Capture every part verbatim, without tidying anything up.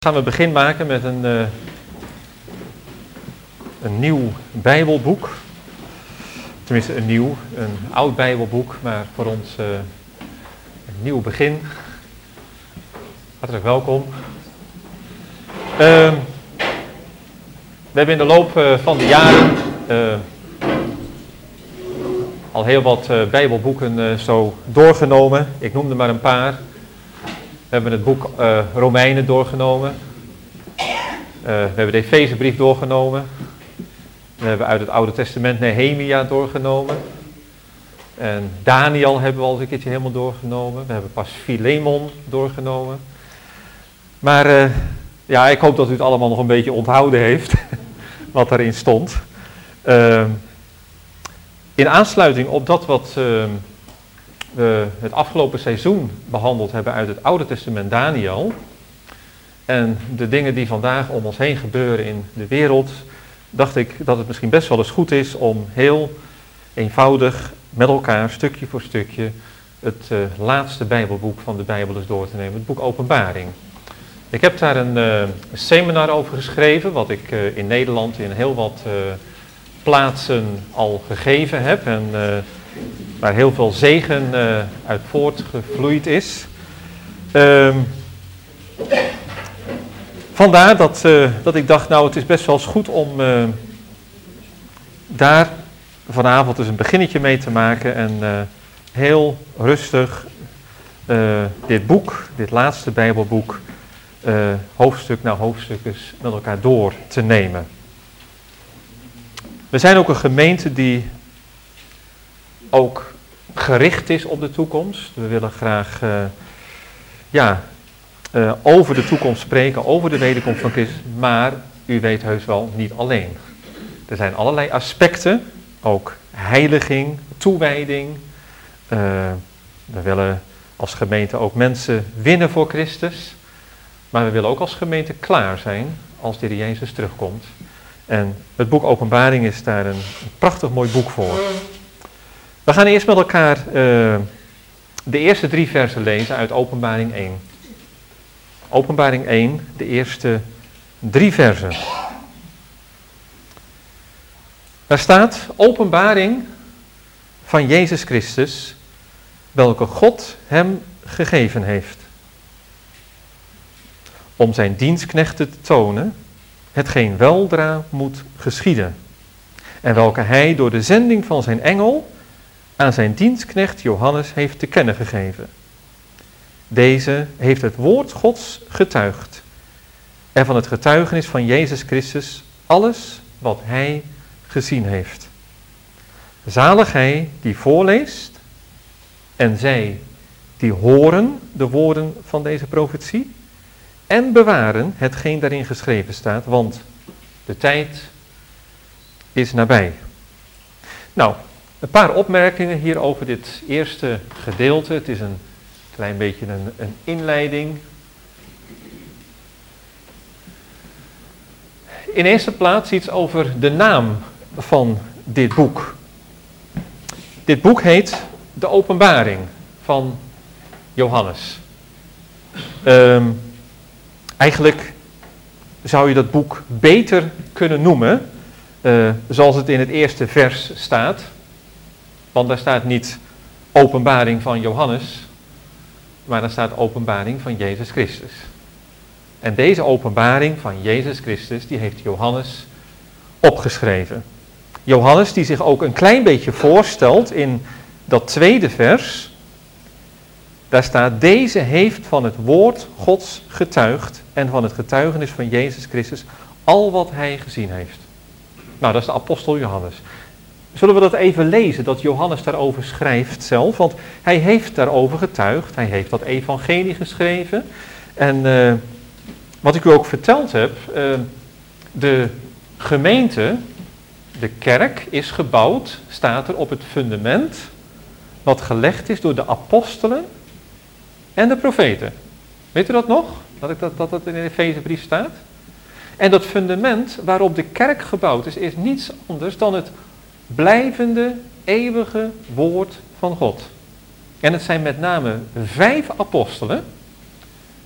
Gaan we begin maken met een, uh, een nieuw Bijbelboek. Tenminste een nieuw, een oud Bijbelboek, maar voor ons uh, een nieuw begin. Hartelijk welkom. Uh, we hebben in de loop uh, van de jaren uh, al heel wat uh, Bijbelboeken uh, zo doorgenomen. Ik noemde maar een paar. We hebben het boek uh, Romeinen doorgenomen. Uh, we hebben de Efezebrief doorgenomen. We hebben uit het Oude Testament Nehemia doorgenomen. En Daniel hebben we al eens een keertje helemaal doorgenomen. We hebben pas Filemon doorgenomen. Maar uh, ja, ik hoop dat u het allemaal nog een beetje onthouden heeft. Wat erin stond. Uh, in aansluiting op dat wat... Uh, we het afgelopen seizoen behandeld hebben uit het Oude Testament Daniel en de dingen die vandaag om ons heen gebeuren in de wereld, dacht ik dat het misschien best wel eens goed is om heel eenvoudig met elkaar, stukje voor stukje, het uh, laatste Bijbelboek van de Bijbel eens door te nemen, het boek Openbaring. Ik heb daar een, uh, een seminar over geschreven, wat ik uh, in Nederland in heel wat uh, plaatsen al gegeven heb en uh, waar heel veel zegen uh, uit voortgevloeid is. Uh, vandaar dat, uh, dat ik dacht, nou het is best wel eens goed om uh, daar vanavond eens een beginnetje mee te maken en uh, heel rustig uh, dit boek, dit laatste Bijbelboek, uh, hoofdstuk na hoofdstuk eens met elkaar door te nemen. We zijn ook een gemeente die ook gericht is op de toekomst. We willen graag uh, ja, uh, over de toekomst spreken, over de wederkomst van Christus, maar u weet heus wel, niet alleen. Er zijn allerlei aspecten, ook heiliging, toewijding. Uh, we willen als gemeente ook mensen winnen voor Christus, maar we willen ook als gemeente klaar zijn als de Heer Jezus terugkomt. En het boek Openbaring is daar een, een prachtig mooi boek voor. We gaan eerst met elkaar uh, de eerste drie versen lezen uit Openbaring één. Openbaring één, de eerste drie versen. Daar staat openbaring van Jezus Christus, welke God hem gegeven heeft. Om zijn dienstknechten te tonen, hetgeen weldra moet geschieden. En welke hij door de zending van zijn engel aan zijn dienstknecht Johannes heeft te kennen gegeven. Deze heeft het woord Gods getuigd en van het getuigenis van Jezus Christus alles wat hij gezien heeft. Zalig hij die voorleest en zij die horen de woorden van deze profetie en bewaren hetgeen daarin geschreven staat, want de tijd is nabij. Nou, een paar opmerkingen hier over dit eerste gedeelte. Het is een klein beetje een, een inleiding. In eerste plaats iets over de naam van dit boek. Dit boek heet De Openbaring van Johannes. Um, eigenlijk zou je dat boek beter kunnen noemen, uh, zoals het in het eerste vers staat. Want daar staat niet openbaring van Johannes, maar daar staat openbaring van Jezus Christus. En deze openbaring van Jezus Christus, die heeft Johannes opgeschreven. Johannes die zich ook een klein beetje voorstelt in dat tweede vers. Daar staat, deze heeft van het woord Gods getuigd en van het getuigenis van Jezus Christus al wat hij gezien heeft. Nou, dat is de apostel Johannes. Zullen we dat even lezen, dat Johannes daarover schrijft zelf, want hij heeft daarover getuigd, hij heeft dat evangelie geschreven. En uh, wat ik u ook verteld heb, uh, de gemeente, de kerk is gebouwd, staat er op het fundament, wat gelegd is door de apostelen en de profeten. Weet u dat nog? Dat ik dat, dat, dat in de Efezebrief staat? En dat fundament waarop de kerk gebouwd is, is niets anders dan het blijvende, eeuwige woord van God. En het zijn met name vijf apostelen,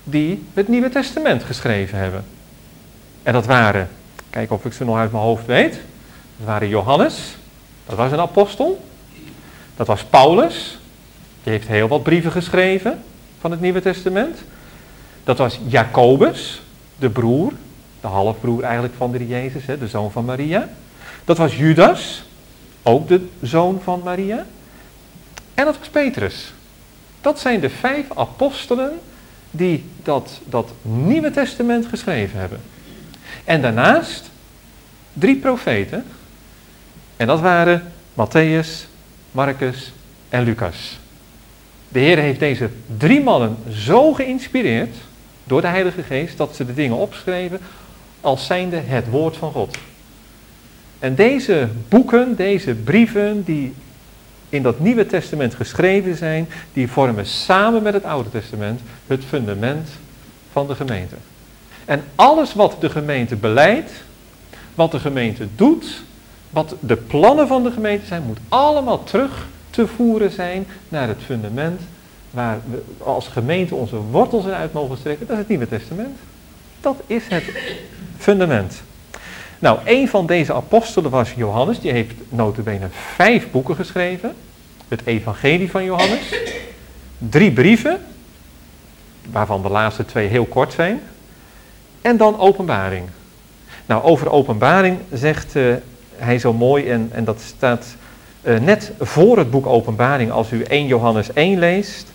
die het Nieuwe Testament geschreven hebben. En dat waren, kijk of ik ze nog uit mijn hoofd weet, dat waren Johannes, dat was een apostel. Dat was Paulus, die heeft heel wat brieven geschreven van het Nieuwe Testament. Dat was Jacobus, de broer, de halfbroer eigenlijk van de Jezus, hè, de zoon van Maria. Dat was Judas, ook de zoon van Maria. En dat was Petrus. Dat zijn de vijf apostelen die dat, dat Nieuwe Testament geschreven hebben. En daarnaast drie profeten. En dat waren Matthäus, Marcus en Lucas. De Heer heeft deze drie mannen zo geïnspireerd door de Heilige Geest dat ze de dingen opschreven als zijnde het woord van God. En deze boeken, deze brieven die in dat Nieuwe Testament geschreven zijn, die vormen samen met het Oude Testament het fundament van de gemeente. En alles wat de gemeente beleidt, wat de gemeente doet, wat de plannen van de gemeente zijn, moet allemaal terug te voeren zijn naar het fundament waar we als gemeente onze wortels eruit mogen strekken. Dat is het Nieuwe Testament. Dat is het fundament. Nou, een van deze apostelen was Johannes. Die heeft nota bene vijf boeken geschreven. Het evangelie van Johannes. Drie brieven, waarvan de laatste twee heel kort zijn. En dan openbaring. Nou, over openbaring zegt uh, hij zo mooi, en, en dat staat uh, net voor het boek Openbaring, als u eerste Johannes één leest.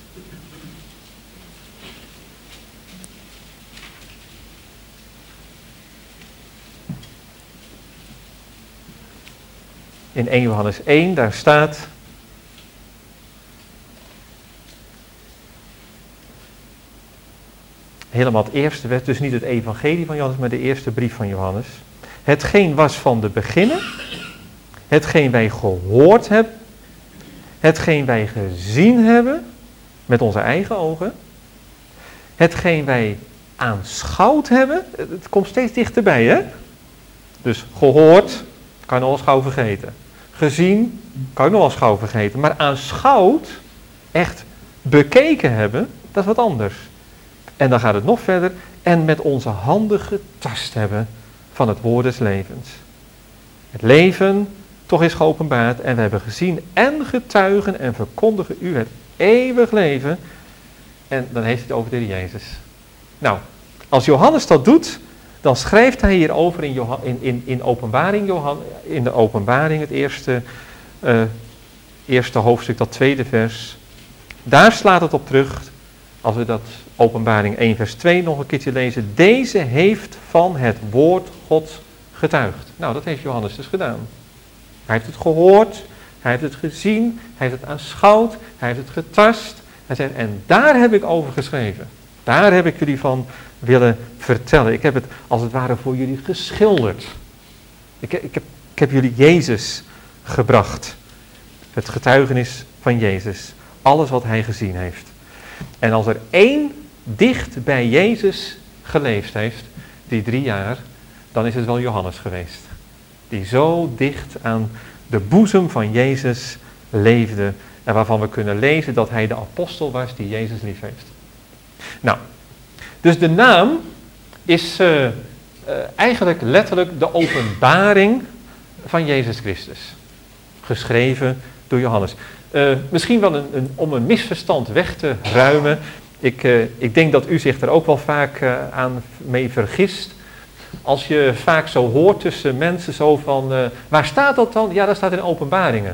In eerste Johannes één, daar staat: helemaal het eerste werd, dus niet het evangelie van Johannes, maar de eerste brief van Johannes. Hetgeen was van de beginnen, hetgeen wij gehoord hebben, hetgeen wij gezien hebben met onze eigen ogen, hetgeen wij aanschouwd hebben, het komt steeds dichterbij, hè? Dus gehoord, kan je nog wel gauw vergeten. Gezien, kan je nog wel gauw vergeten. Maar aanschouwd, echt bekeken hebben, dat is wat anders. En dan gaat het nog verder. En met onze handen getast hebben van het woord des levens. Het leven toch is geopenbaard. En we hebben gezien en getuigen en verkondigen u het eeuwig leven. En dan heeft hij het over de Heer Jezus. Nou, als Johannes dat doet, dan schrijft hij hierover in, Johan, in, in, in, openbaring, Johan, in de openbaring, het eerste, uh, eerste hoofdstuk, dat tweede vers. Daar slaat het op terug, als we dat openbaring één vers twee nog een keertje lezen. Deze heeft van het woord Gods getuigd. Nou, dat heeft Johannes dus gedaan. Hij heeft het gehoord, hij heeft het gezien, hij heeft het aanschouwd, hij heeft het getast. Hij zegt, en daar heb ik over geschreven. Daar heb ik jullie van willen vertellen. Ik heb het als het ware voor jullie geschilderd. Ik, ik, heb, ik heb jullie Jezus gebracht. Het getuigenis van Jezus. Alles wat hij gezien heeft. En als er één dicht bij Jezus geleefd heeft, die drie jaar, dan is het wel Johannes geweest. Die zo dicht aan de boezem van Jezus leefde. En waarvan we kunnen lezen dat hij de apostel was die Jezus lief heeft. Nou, dus de naam is uh, uh, eigenlijk letterlijk de openbaring van Jezus Christus. Geschreven door Johannes. Uh, misschien wel een, een, om een misverstand weg te ruimen. Ik, uh, ik denk dat u zich er ook wel vaak uh, aan mee vergist. Als je vaak zo hoort tussen mensen zo van, uh, waar staat dat dan? Ja, dat staat in Openbaringen.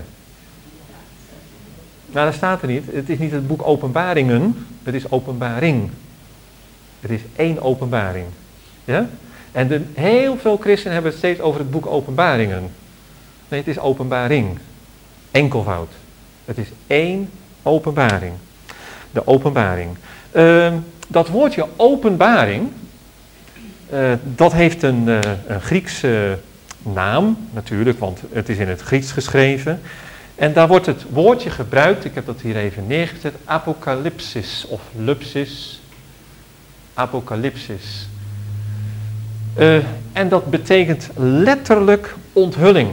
Nou, dat staat er niet. Het is niet het boek Openbaringen, het is openbaring. Het is één openbaring. Ja? En de, heel veel christenen hebben het steeds over het boek Openbaringen. Nee, het is openbaring. Enkelvoud. Het is één openbaring. De openbaring. Uh, dat woordje openbaring, uh, dat heeft een, uh, een Griekse naam natuurlijk, want het is in het Grieks geschreven. En daar wordt het woordje gebruikt, ik heb dat hier even neergezet, apocalypsis of lupsis. Apocalypsis. Uh, en dat betekent letterlijk onthulling.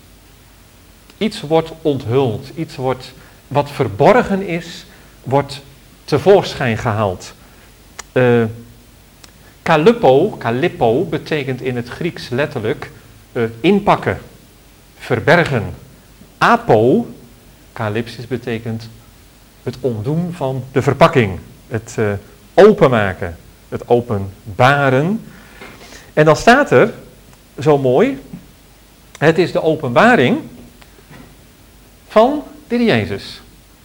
Iets wordt onthuld, iets wordt, wat verborgen is, wordt tevoorschijn gehaald. Uh, Kalippo, kalippo betekent in het Grieks letterlijk uh, inpakken, verbergen. Apo, kalypsis, betekent het ontdoen van de verpakking, het uh, openmaken, het openbaren. En dan staat er, zo mooi, het is de openbaring van de Heer Jezus.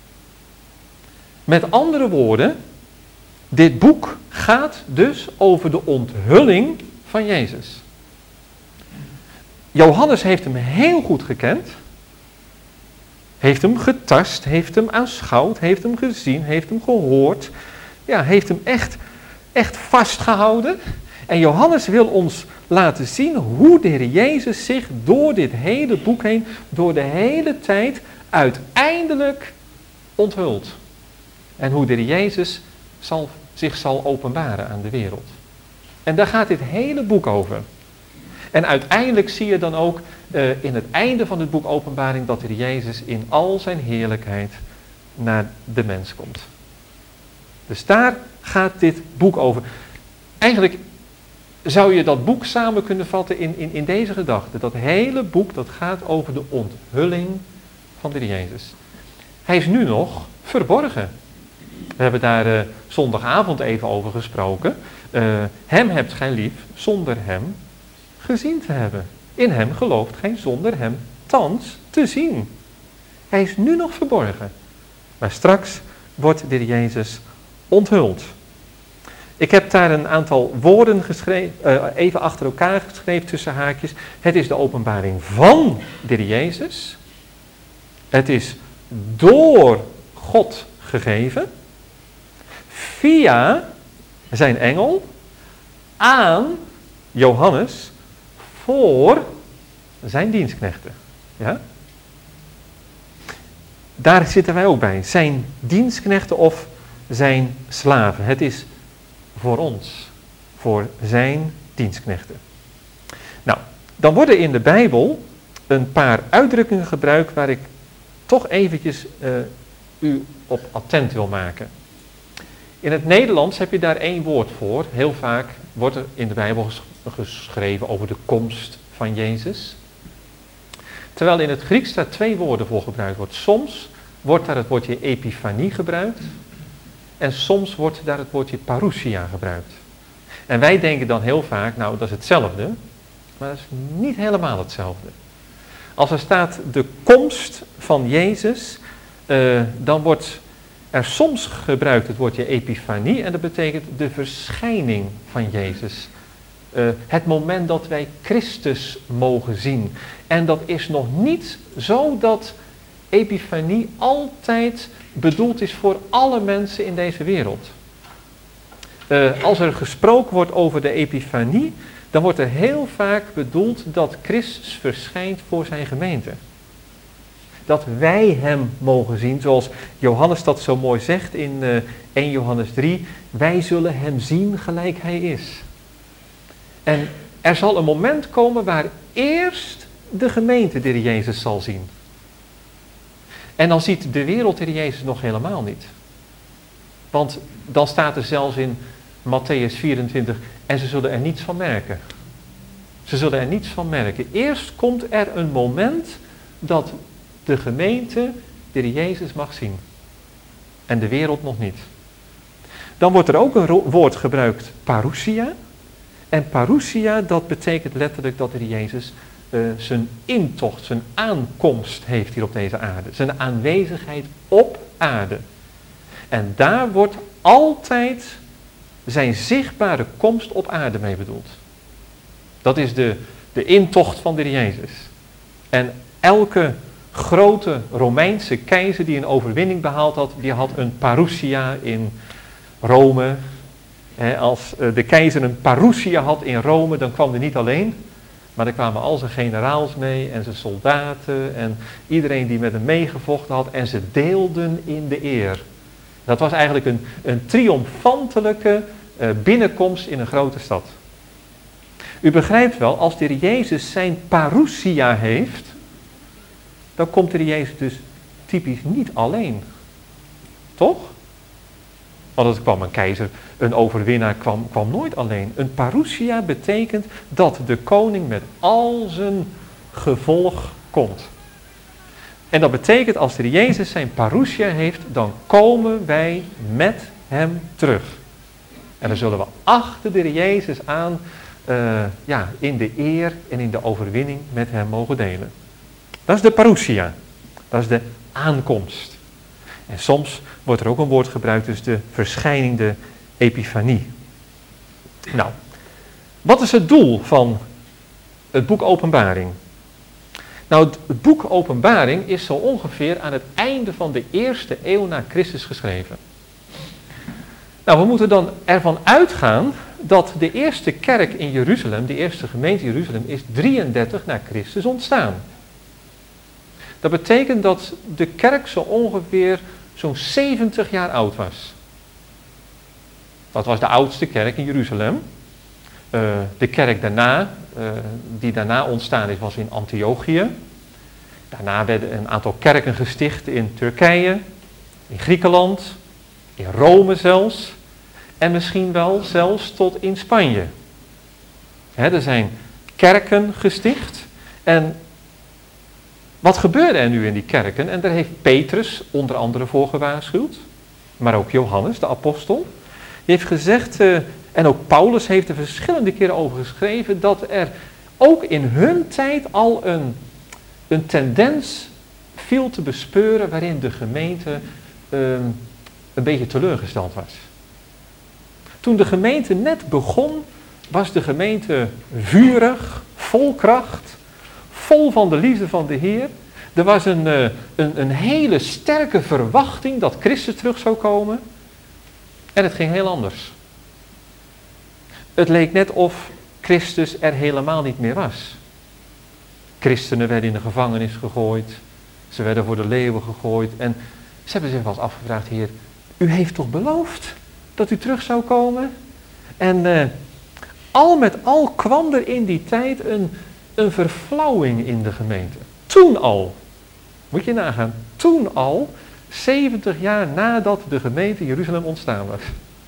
Met andere woorden, dit boek gaat dus over de onthulling van Jezus. Johannes heeft hem heel goed gekend, heeft hem getast, heeft hem aanschouwd, heeft hem gezien, heeft hem gehoord, ja, heeft hem echt, echt vastgehouden. En Johannes wil ons laten zien hoe de Heer Jezus zich door dit hele boek heen, door de hele tijd, uiteindelijk onthult. En hoe de Heer Jezus zal, zich zal openbaren aan de wereld. En daar gaat dit hele boek over. En uiteindelijk zie je dan ook uh, in het einde van het boek Openbaring dat de Heer Jezus in al zijn heerlijkheid naar de mens komt. Dus daar gaat dit boek over. Eigenlijk zou je dat boek samen kunnen vatten in, in, in deze gedachte. Dat hele boek dat gaat over de onthulling van de Heer Jezus. Hij is nu nog verborgen. We hebben daar uh, zondagavond even over gesproken. Uh, hem hebt gij lief zonder hem gezien te hebben. In hem gelooft gij zonder hem thans te zien. Hij is nu nog verborgen. Maar straks wordt de Heer Jezus onthuld. Ik heb daar een aantal woorden geschreven, uh, even achter elkaar geschreven tussen haakjes. Het is de openbaring van de Heer Jezus. Het is door God gegeven. Via zijn engel aan Johannes voor zijn dienstknechten. Ja? Daar zitten wij ook bij. Zijn dienstknechten of zijn slaven. Het is voor ons. Voor zijn dienstknechten. Nou, dan worden in de Bijbel een paar uitdrukkingen gebruikt waar ik toch eventjes uh, u op attent wil maken. In het Nederlands heb je daar één woord voor. Heel vaak wordt er in de Bijbel geschreven over de komst van Jezus. Terwijl in het Grieks daar twee woorden voor gebruikt wordt. Soms wordt daar het woordje epifanie gebruikt. En soms wordt daar het woordje parousia gebruikt. En wij denken dan heel vaak, nou dat is hetzelfde. Maar dat is niet helemaal hetzelfde. Als er staat de komst van Jezus, uh, dan wordt er soms gebruikt het woordje epifanie. En dat betekent de verschijning van Jezus. Uh, het moment dat wij Christus mogen zien. En dat is nog niet zo dat epifanie altijd bedoeld is voor alle mensen in deze wereld. Uh, als er gesproken wordt over de epifanie, dan wordt er heel vaak bedoeld dat Christus verschijnt voor zijn gemeente. Dat wij hem mogen zien, zoals Johannes dat zo mooi zegt in uh, eerste Johannes drie. Wij zullen hem zien gelijk hij is. En er zal een moment komen waar eerst de gemeente de Heer Jezus zal zien. En dan ziet de wereld de Heer Jezus nog helemaal niet. Want dan staat er zelfs in Matthäus vierentwintig, en ze zullen er niets van merken. Ze zullen er niets van merken. Eerst komt er een moment dat de gemeente de Heer Jezus mag zien. En de wereld nog niet. Dan wordt er ook een ro- woord gebruikt, parousia. En parousia, dat betekent letterlijk dat de Heer Jezus uh, zijn intocht, zijn aankomst heeft hier op deze aarde. Zijn aanwezigheid op aarde. En daar wordt altijd zijn zichtbare komst op aarde mee bedoeld. Dat is de, de intocht van de Heer Jezus. En elke grote Romeinse keizer die een overwinning behaald had, die had een parousia in Rome. He, als de keizer een parousia had in Rome, dan kwam hij niet alleen, maar er kwamen al zijn generaals mee en zijn soldaten en iedereen die met hem meegevochten had en ze deelden in de eer. Dat was eigenlijk een, een triomfantelijke uh, binnenkomst in een grote stad. U begrijpt wel, als de Heer Jezus zijn parousia heeft, dan komt de Heer Jezus dus typisch niet alleen. Toch? Want het kwam een keizer, een overwinnaar kwam, kwam nooit alleen. Een parousia betekent dat de koning met al zijn gevolg komt. En dat betekent als de Jezus zijn parousia heeft, dan komen wij met hem terug. En dan zullen we achter de Jezus aan uh, ja, in de eer en in de overwinning met hem mogen delen. Dat is de parousia. Dat is de aankomst. En soms wordt er ook een woord gebruikt, dus de verschijning, de epifanie. Nou, wat is het doel van het boek Openbaring? Nou, het boek Openbaring is zo ongeveer aan het einde van de eerste eeuw na Christus geschreven. Nou, we moeten dan ervan uitgaan dat de eerste kerk in Jeruzalem, de eerste gemeente Jeruzalem, is drieëndertig na Christus ontstaan. Dat betekent dat de kerk zo ongeveer zo'n zeventig jaar oud was. Dat was de oudste kerk in Jeruzalem. Uh, de kerk daarna, uh, die daarna ontstaan is, was in Antiochië. Daarna werden een aantal kerken gesticht in Turkije, in Griekenland, in Rome zelfs. En misschien wel zelfs tot in Spanje. He, er zijn kerken gesticht. En wat gebeurde er nu in die kerken? En daar heeft Petrus onder andere voor gewaarschuwd. Maar ook Johannes, de apostel. Die heeft gezegd, uh, en ook Paulus heeft er verschillende keren over geschreven, dat er ook in hun tijd al een, een tendens viel te bespeuren waarin de gemeente uh, een beetje teleurgesteld was. Toen de gemeente net begon, was de gemeente vurig, vol kracht, vol van de liefde van de Heer. Er was een, een, een hele sterke verwachting dat Christus terug zou komen. En het ging heel anders. Het leek net of Christus er helemaal niet meer was. Christenen werden in de gevangenis gegooid. Ze werden voor de leeuwen gegooid. En ze hebben zich wel eens afgevraagd, Heer, u heeft toch beloofd dat u terug zou komen? En uh, al met al kwam er in die tijd een, een verflauwing in de gemeente. Toen al, moet je nagaan, toen al, zeventig jaar nadat de gemeente Jeruzalem ontstaan was.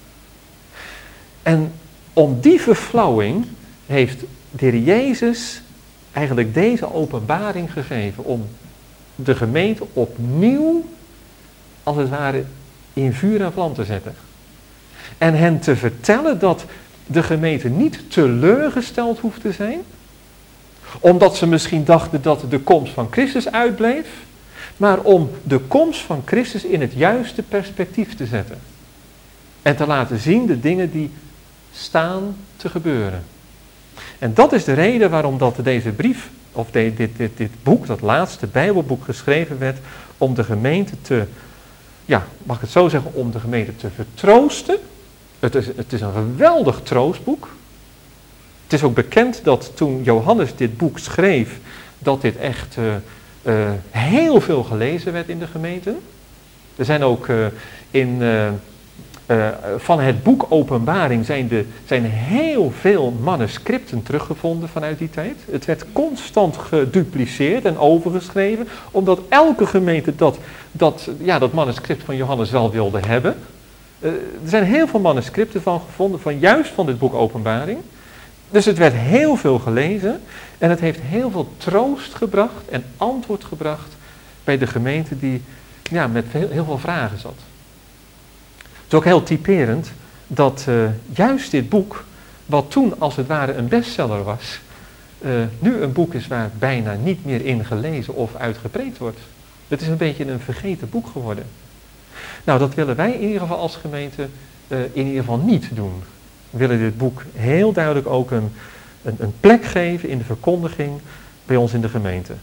En om die verflauwing heeft de Heer Jezus eigenlijk deze openbaring gegeven om de gemeente opnieuw, als het ware, in vuur en vlam te zetten. En hen te vertellen dat de gemeente niet teleurgesteld hoeft te zijn, omdat ze misschien dachten dat de komst van Christus uitbleef, maar om de komst van Christus in het juiste perspectief te zetten. En te laten zien de dingen die staan te gebeuren. En dat is de reden waarom dat deze brief, of de, dit, dit, dit boek, dat laatste Bijbelboek geschreven werd, om de gemeente te, ja, mag ik het zo zeggen, om de gemeente te vertroosten. Het is, het is een geweldig troostboek. Het is ook bekend dat toen Johannes dit boek schreef, dat dit echt uh, uh, heel veel gelezen werd in de gemeente. Er zijn ook uh, in, uh, uh, van het boek Openbaring zijn, de, zijn heel veel manuscripten teruggevonden vanuit die tijd. Het werd constant gedupliceerd en overgeschreven, omdat elke gemeente dat, dat, ja, dat manuscript van Johannes wel wilde hebben. Uh, er zijn heel veel manuscripten van gevonden, van juist van dit boek Openbaring. Dus het werd heel veel gelezen en het heeft heel veel troost gebracht en antwoord gebracht bij de gemeente die ja, met heel, heel veel vragen zat. Het is ook heel typerend dat uh, juist dit boek, wat toen als het ware een bestseller was, uh, nu een boek is waar bijna niet meer in gelezen of uitgepreekt wordt. Het is een beetje een vergeten boek geworden. Nou, dat willen wij in ieder geval als gemeente uh, in ieder geval niet doen. We willen dit boek heel duidelijk ook een, een, een plek geven in de verkondiging bij ons in de gemeente.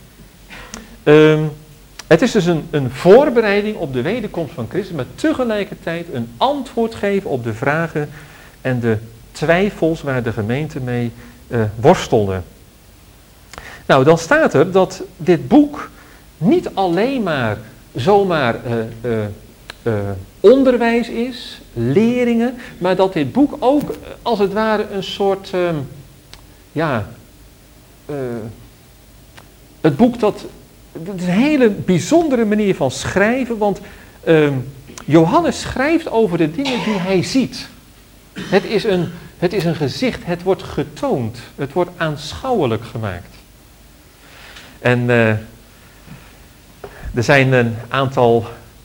Um, het is dus een, een voorbereiding op de wederkomst van Christus, maar tegelijkertijd een antwoord geven op de vragen en de twijfels waar de gemeente mee uh, worstelde. Nou, dan staat er dat dit boek niet alleen maar zomaar uh, uh, uh, onderwijs is, leringen, maar dat dit boek ook als het ware een soort, uh, ja, uh, het boek dat, het is een hele bijzondere manier van schrijven, want uh, Johannes schrijft over de dingen die hij ziet. Het is een, het is een gezicht, het wordt getoond, het wordt aanschouwelijk gemaakt. En uh, er zijn een aantal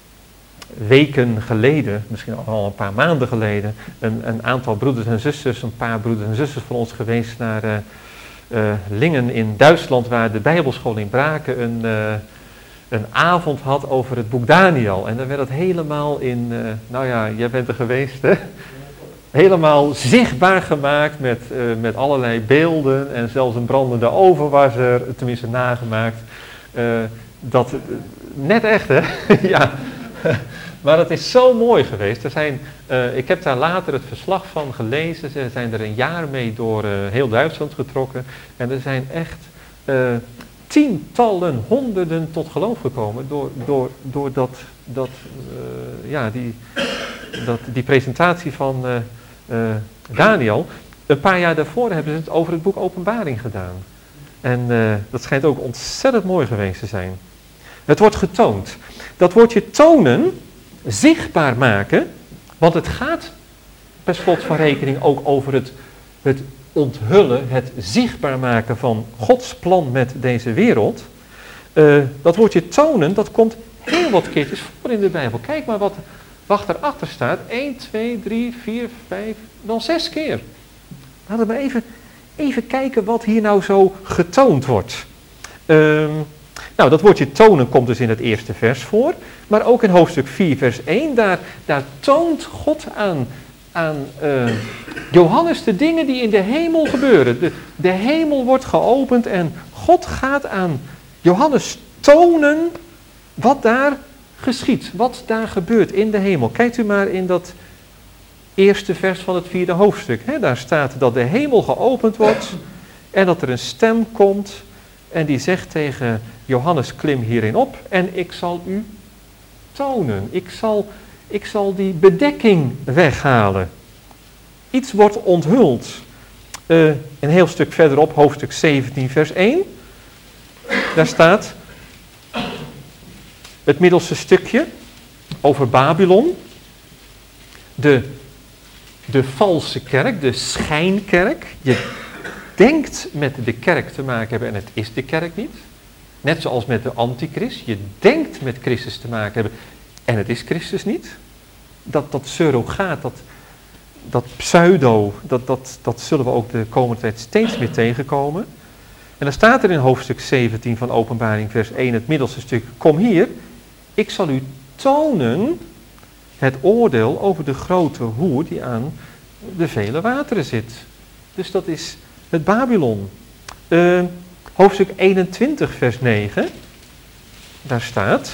weken geleden, misschien al een paar maanden geleden, een, een aantal broeders en zusters, een paar broeders en zusters van ons geweest naar uh, uh, Lingen in Duitsland, waar de Bijbelschool in Braken een, uh, een avond had over het boek Daniel. En dan werd het helemaal in, uh, nou ja, jij bent er geweest, hè? Helemaal zichtbaar gemaakt met, uh, met allerlei beelden en zelfs een brandende oven was er, tenminste nagemaakt. Uh, dat, uh, net echt, hè? Ja. Maar het is zo mooi geweest. Er zijn, uh, ik heb daar later het verslag van gelezen. Ze zijn er een jaar mee door uh, heel Duitsland getrokken. En er zijn echt uh, tientallen, honderden tot geloof gekomen door, door, door dat, dat, uh, ja, die, dat, die presentatie van uh, uh, Daniel. Een paar jaar daarvoor hebben ze het over het boek Openbaring gedaan. En uh, dat schijnt ook ontzettend mooi geweest te zijn. Het wordt getoond. Dat woordje tonen, zichtbaar maken, want het gaat per slot van rekening ook over het, het onthullen, het zichtbaar maken van Gods plan met deze wereld. Uh, dat woordje tonen, dat komt heel wat keertjes voor in de Bijbel. Kijk maar wat, wat erachter staat. één, twee, drie, vier, vijf, wel zes keer. Laten we maar even, even kijken wat hier nou zo getoond wordt. Uh, Nou, dat woordje tonen komt dus in het eerste vers voor, maar ook in hoofdstuk vier, vers één, daar, daar toont God aan, aan uh, Johannes de dingen die in de hemel gebeuren. De, de hemel wordt geopend en God gaat aan Johannes tonen wat daar geschiet, wat daar gebeurt in de hemel. Kijkt u maar in dat eerste vers van het vierde hoofdstuk. Hè? Daar staat dat de hemel geopend wordt en dat er een stem komt en die zegt tegen Johannes, klim hierin op en ik zal u tonen. Ik zal, ik zal die bedekking weghalen. Iets wordt onthuld. Uh, een heel stuk verderop, hoofdstuk zeventien, vers één. Daar staat het middelste stukje over Babylon. De, de valse kerk, de schijnkerk. Je denkt met de kerk te maken hebben en het is de kerk niet. Net zoals met de antichrist. Je denkt met Christus te maken hebben en het is Christus niet. Dat, dat surrogaat, dat, dat pseudo, dat, dat, dat zullen we ook de komende tijd steeds meer tegenkomen. En dan staat er in hoofdstuk zeventien van Openbaring vers één, het middelste stuk. Kom hier, ik zal u tonen het oordeel over de grote hoer die aan de vele wateren zit. Dus dat is het Babylon. Uh, hoofdstuk eenentwintig vers negen, daar staat: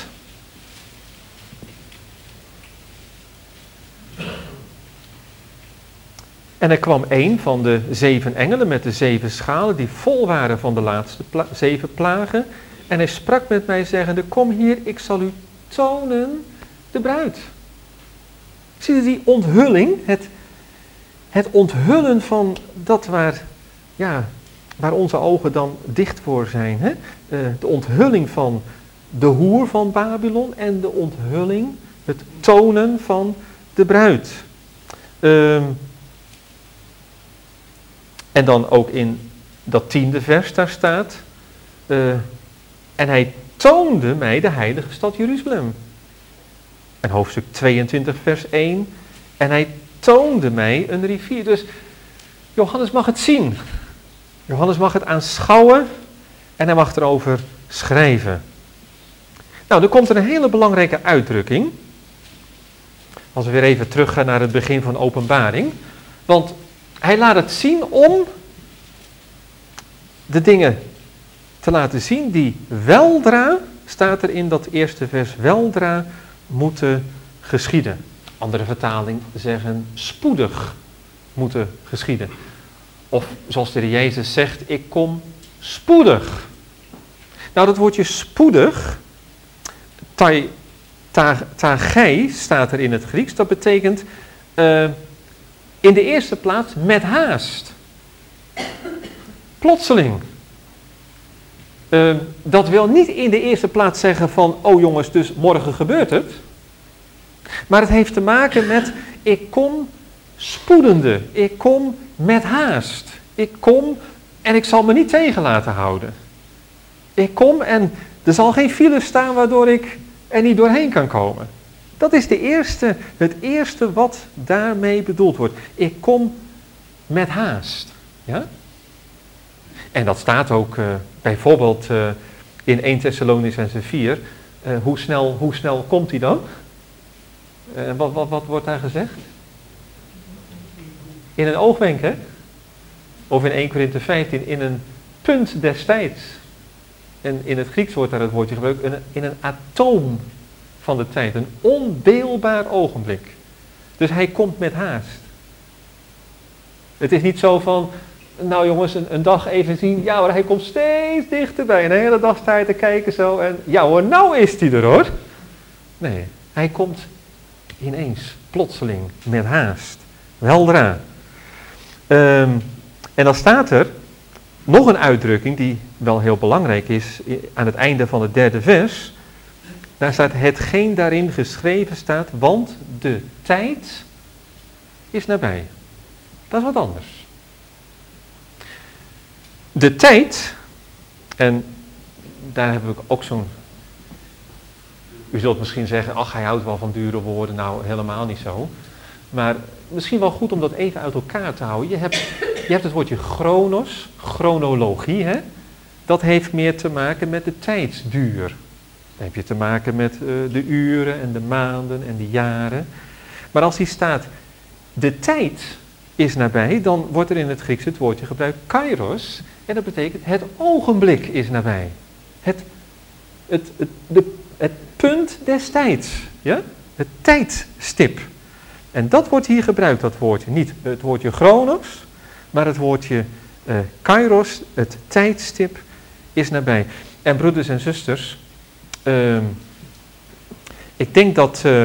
en er kwam een van de zeven engelen met de zeven schalen die vol waren van de laatste pla- zeven plagen. En hij sprak met mij zeggende, kom hier, ik zal u tonen de bruid. Zie je die onthulling? Het, het onthullen van dat waar, ja, waar onze ogen dan dicht voor zijn. Hè? Uh, de onthulling van de hoer van Babylon en de onthulling, het tonen van de bruid. Uh, en dan ook in dat tiende vers daar staat, uh, en hij toonde mij de heilige stad Jeruzalem. En hoofdstuk tweeëntwintig vers één, en hij toonde mij een rivier. Dus Johannes mag het zien. Johannes mag het aanschouwen en hij mag erover schrijven. Nou, er komt er een hele belangrijke uitdrukking. Als we weer even teruggaan naar het begin van Openbaring. Want hij laat het zien om de dingen te laten zien die weldra, staat er in dat eerste vers, weldra moeten geschieden. Andere vertalingen zeggen spoedig moeten geschieden. Of zoals de Heer Jezus zegt, ik kom spoedig. Nou, dat woordje spoedig, tai, ta, tagai staat er in het Grieks, dat betekent uh, in de eerste plaats met haast. Plotseling. Uh, dat wil niet in de eerste plaats zeggen van, oh jongens, dus morgen gebeurt het. Maar het heeft te maken met, ik kom spoedende, ik kom met haast. Ik kom en ik zal me niet tegen laten houden. Ik kom en er zal geen file staan waardoor ik er niet doorheen kan komen. Dat is de eerste, het eerste wat daarmee bedoeld wordt. Ik kom met haast. Ja? En dat staat ook uh, bijvoorbeeld uh, in Eerste Thessalonicenzen vier. Uh, hoe, snel, hoe snel komt hij dan? Uh, wat, wat, wat wordt daar gezegd? In een oogwenk, hè? Of in Eerste Korinthe vijftien, in een punt des tijds. En in het Grieks wordt daar het woordje gebruikt, in een, in een atoom van de tijd. Een ondeelbaar ogenblik. Dus hij komt met haast. Het is niet zo van, nou jongens, een, een dag even zien. Ja hoor, hij komt steeds dichterbij. Een hele dag sta je te kijken zo en ja hoor, nou is hij er hoor. Nee, hij komt ineens, plotseling, met haast. Weldra. Um, en dan staat er nog een uitdrukking die wel heel belangrijk is aan het einde van het derde vers. Daar staat hetgeen daarin geschreven staat, want de tijd is nabij. Dat is wat anders. De tijd, en daar heb ik ook zo'n, u zult misschien zeggen, ach hij houdt wel van dure woorden, nou helemaal niet zo. Maar misschien wel goed om dat even uit elkaar te houden. Je hebt, je hebt het woordje chronos, chronologie, hè? Dat heeft meer te maken met de tijdsduur. Dan heb je te maken met uh, de uren en de maanden en de jaren. Maar als hier staat, de tijd is nabij, dan wordt er in het Grieks het woordje gebruikt kairos. En dat betekent het ogenblik is nabij. Het, het, het, de, het punt des tijds. Ja? Het tijdstip. En dat wordt hier gebruikt, dat woordje. Niet het woordje chronos, maar het woordje uh, kairos, het tijdstip, is nabij. En broeders en zusters, uh, ik denk dat uh,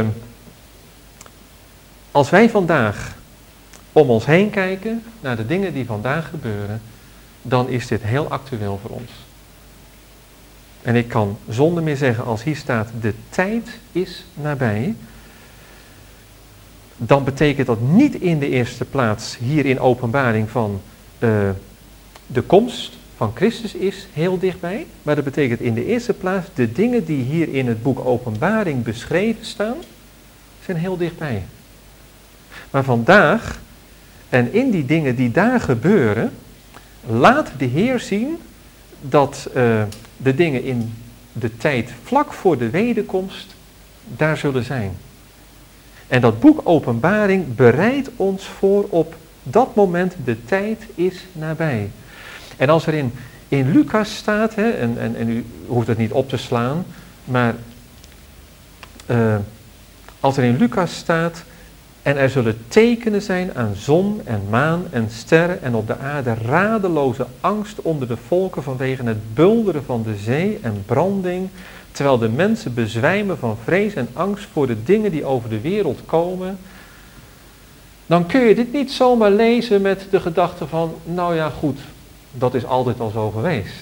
als wij vandaag om ons heen kijken naar de dingen die vandaag gebeuren, dan is dit heel actueel voor ons. En ik kan zonder meer zeggen, als hier staat, de tijd is nabij, dan betekent dat niet in de eerste plaats hier in openbaring van uh, de komst van Christus is heel dichtbij. Maar dat betekent in de eerste plaats de dingen die hier in het boek Openbaring beschreven staan, zijn heel dichtbij. Maar vandaag, en in die dingen die daar gebeuren, laat de Heer zien dat uh, de dingen in de tijd vlak voor de wederkomst daar zullen zijn. En dat boek Openbaring bereidt ons voor op dat moment, de tijd is nabij. En als er in, in Lucas staat, hè, en, en, en u hoeft het niet op te slaan, maar uh, als er in Lucas staat, en er zullen tekenen zijn aan zon en maan en sterren en op de aarde radeloze angst onder de volken vanwege het bulderen van de zee en branding, terwijl de mensen bezwijmen van vrees en angst voor de dingen die over de wereld komen, dan kun je dit niet zomaar lezen met de gedachte van, nou ja goed, dat is altijd al zo geweest.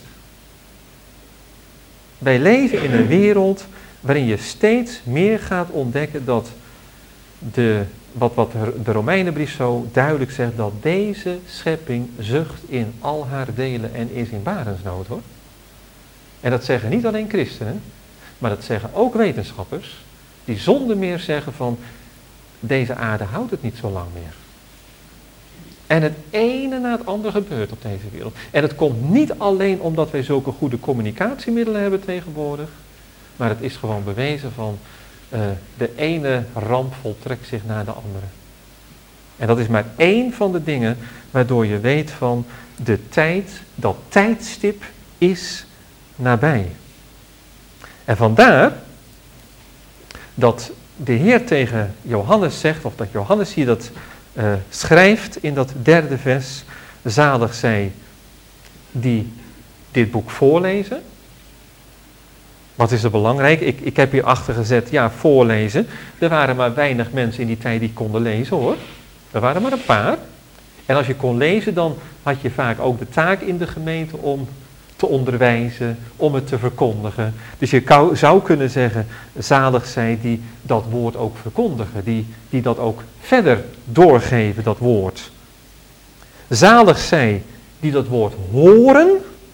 Wij leven in een wereld waarin je steeds meer gaat ontdekken dat de, wat, wat de Romeinenbrief zo duidelijk zegt, dat deze schepping zucht in al haar delen en is in barensnood, hoor. En dat zeggen niet alleen christenen, maar dat zeggen ook wetenschappers, die zonder meer zeggen van, deze aarde houdt het niet zo lang meer. En het ene na het andere gebeurt op deze wereld. En het komt niet alleen omdat wij zulke goede communicatiemiddelen hebben tegenwoordig, maar het is gewoon bewezen van, uh, de ene ramp voltrekt zich naar de andere. En dat is maar één van de dingen waardoor je weet van, de tijd, dat tijdstip is nabij. En vandaar dat de Heer tegen Johannes zegt, of dat Johannes hier dat uh, schrijft in dat derde vers, zalig zij die dit boek voorlezen. Wat is er belangrijk? Ik, ik heb hier achter gezet, ja, voorlezen. Er waren maar weinig mensen in die tijd die konden lezen, hoor. Er waren maar een paar. En als je kon lezen, dan had je vaak ook de taak in de gemeente om te onderwijzen, om het te verkondigen. Dus je kou, zou kunnen zeggen, zalig zij die dat woord ook verkondigen, die, die dat ook verder doorgeven, dat woord. Zalig zij die dat woord horen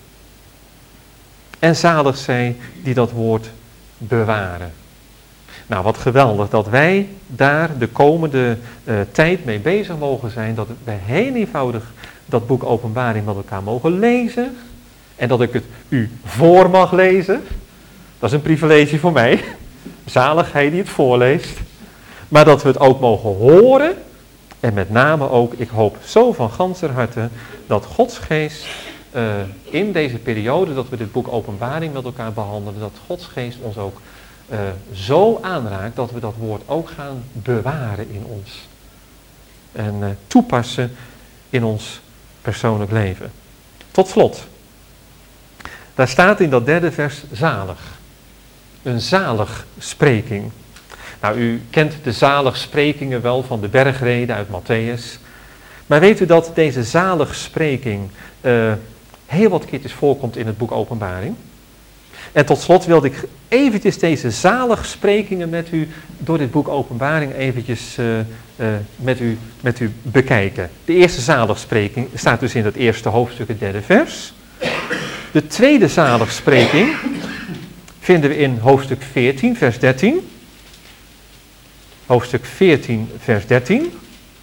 en zalig zij die dat woord bewaren. Nou, wat geweldig dat wij daar de komende uh, tijd mee bezig mogen zijn, dat wij heel eenvoudig dat boek Openbaring met elkaar mogen lezen en dat ik het u voor mag lezen. Dat is een privilege voor mij, zalig hij die het voorleest, maar dat we het ook mogen horen en met name ook, ik hoop zo van ganser harte, dat Gods geest uh, in deze periode dat we dit boek Openbaring met elkaar behandelen, dat Gods geest ons ook uh, zo aanraakt dat we dat woord ook gaan bewaren in ons. En uh, toepassen in ons persoonlijk leven. Tot slot. Daar staat in dat derde vers zalig. Een zaligspreking. Nou, u kent de zaligsprekingen wel van de bergreden uit Matthäus. Maar weet u dat deze zaligspreking uh, heel wat keertjes voorkomt in het boek Openbaring? En tot slot wilde ik eventjes deze zaligsprekingen met u door dit boek Openbaring eventjes uh, uh, met, u, met u bekijken. De eerste zaligspreking staat dus in het eerste hoofdstuk, het derde vers. De tweede zaligspreking vinden we in hoofdstuk veertien, vers dertien. Hoofdstuk veertien, vers dertien.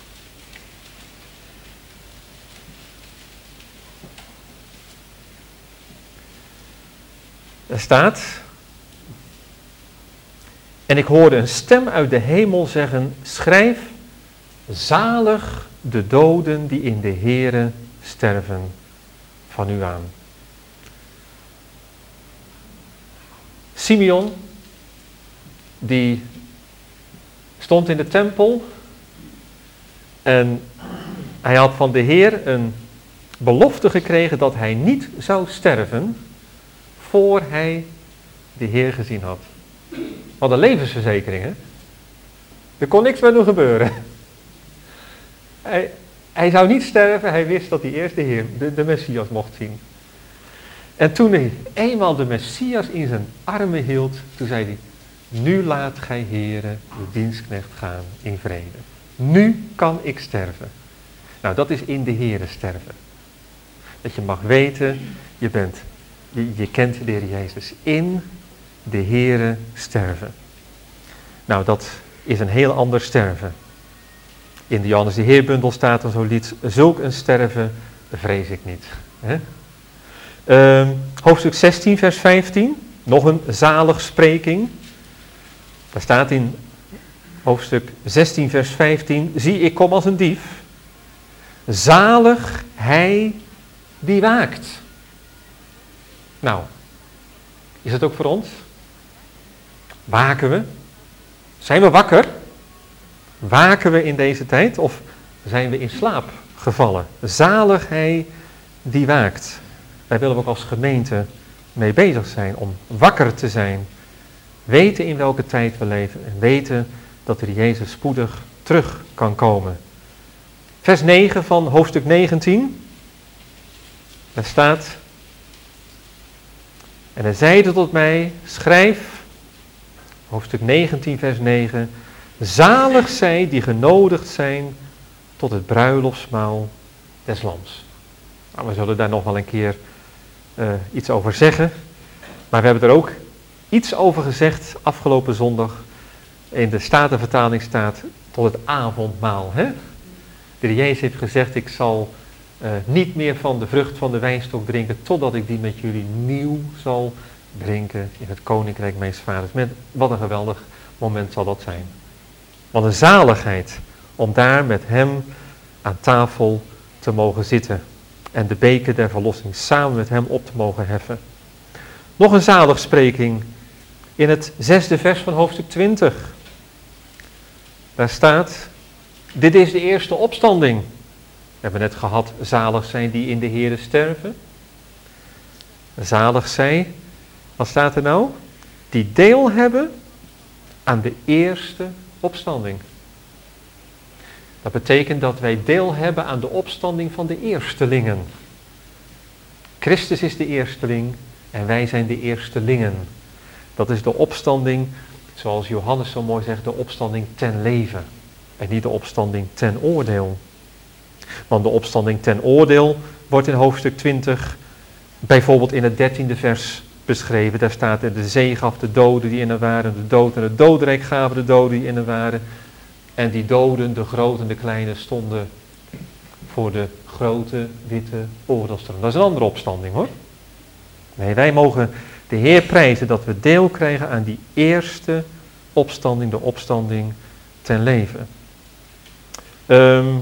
Er staat: en ik hoorde een stem uit de hemel zeggen, schrijf, zalig de doden die in de Here sterven van u aan. Simeon, die stond in de tempel en hij had van de Heer een belofte gekregen dat hij niet zou sterven voor hij de Heer gezien had. Wat een levensverzekering, hè? Er kon niks met hem gebeuren. Hij, hij zou niet sterven, hij wist dat hij eerst de Heer, de, de Messias mocht zien. En toen hij eenmaal de Messias in zijn armen hield, toen zei hij, nu laat gij, Heere, uw dienstknecht gaan in vrede. Nu kan ik sterven. Nou, dat is in de Heere sterven. Dat je mag weten, je bent, je, je kent de Heer Jezus. In de Heere sterven. Nou, dat is een heel ander sterven. In de Johannes de Heerbundel staat er zo'n lied, zulk een sterven vrees ik niet. Hè? Uh, hoofdstuk zestien, vers vijftien, nog een zaligspreking. Daar staat in hoofdstuk zestien, vers vijftien, zie ik kom als een dief. Zalig hij die waakt. Nou, is het ook voor ons? Waken we? Zijn we wakker? Waken we in deze tijd of zijn we in slaap gevallen? Zalig hij die waakt. Daar willen we ook als gemeente mee bezig zijn om wakker te zijn. Weten in welke tijd we leven en weten dat er Jezus spoedig terug kan komen. Vers negen van hoofdstuk negentien. Daar staat: en hij zeide tot mij, schrijf, hoofdstuk negentien, vers negen, zalig zij die genodigd zijn tot het bruiloftsmaal des Lams. Nou, we zullen daar nog wel een keer uh, iets over zeggen, maar we hebben er ook iets over gezegd afgelopen zondag. In de Statenvertaling staat tot het avondmaal. Hè? De Heer Jezus heeft gezegd, ik zal uh, niet meer van de vrucht van de wijnstok drinken, totdat ik die met jullie nieuw zal drinken in het koninkrijk mijns vaders. Met, wat een geweldig moment zal dat zijn. Wat een zaligheid om daar met hem aan tafel te mogen zitten. En de beker der verlossing samen met hem op te mogen heffen. Nog een zaligspreking in het zesde vers van hoofdstuk twintig. Daar staat, dit is de eerste opstanding. We hebben net gehad, zalig zijn die in de Here sterven. Zalig zij, wat staat er nou? Die deel hebben aan de eerste opstanding. Dat betekent dat wij deel hebben aan de opstanding van de eerstelingen. Christus is de eersteling en wij zijn de eerstelingen. Dat is de opstanding, zoals Johannes zo mooi zegt, de opstanding ten leven. En niet de opstanding ten oordeel. Want de opstanding ten oordeel wordt in hoofdstuk twintig, bijvoorbeeld in het dertiende vers beschreven. Daar staat er: de zee gaf de doden die in er waren, de dood en het dodenrijk gaven de doden die in er waren. En die doden, de grote en de kleine, stonden voor de grote witte oordeelstroon. Dat is een andere opstanding hoor. Nee, wij mogen de Heer prijzen dat we deel krijgen aan die eerste opstanding, de opstanding ten leven. Um,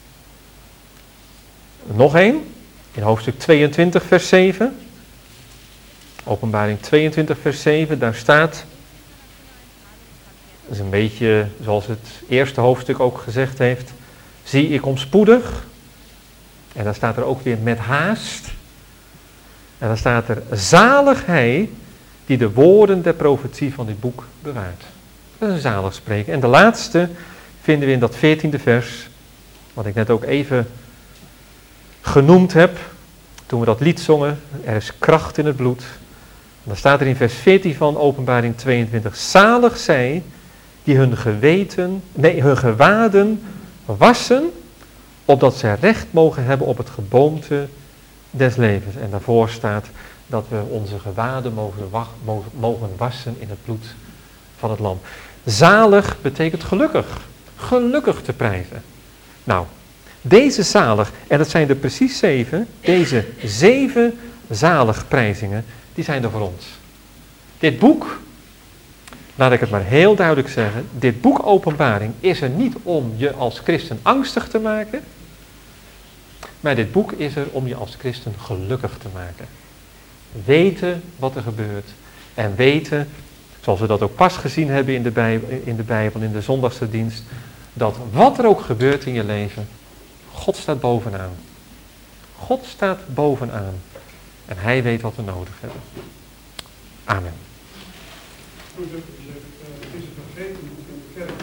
nog één, in hoofdstuk tweeëntwintig vers zeven. Openbaring tweeëntwintig vers zeven, daar staat, dat is een beetje zoals het eerste hoofdstuk ook gezegd heeft: zie, ik kom spoedig. En dan staat er ook weer met haast. En dan staat er: zalig hij die de woorden der profetie van dit boek bewaart. Dat is een zalig spreken. En de laatste vinden we in dat veertiende vers, wat ik net ook even genoemd heb, toen we dat lied zongen: er is kracht in het bloed. En dan staat er in vers veertien van Openbaring tweeëntwintig: zalig zij die hun geweten, nee, hun gewaden wassen, opdat zij recht mogen hebben op het geboomte des levens. En daarvoor staat dat we onze gewaden mogen, wa- mogen wassen in het bloed van het lam. Zalig betekent gelukkig. Gelukkig te prijzen. Nou, deze zalig, en dat zijn er precies zeven, deze zeven zaligprijzingen, die zijn er voor ons. Dit boek, laat ik het maar heel duidelijk zeggen, dit boek Openbaring is er niet om je als christen angstig te maken, maar dit boek is er om je als christen gelukkig te maken. Weten wat er gebeurt en weten, zoals we dat ook pas gezien hebben in de Bijbel, in de, Bijbel, in de zondagse dienst, dat wat er ook gebeurt in je leven, God staat bovenaan. God staat bovenaan. En hij weet wat we nodig hebben. Amen. Goed, is het vergeten in de kerk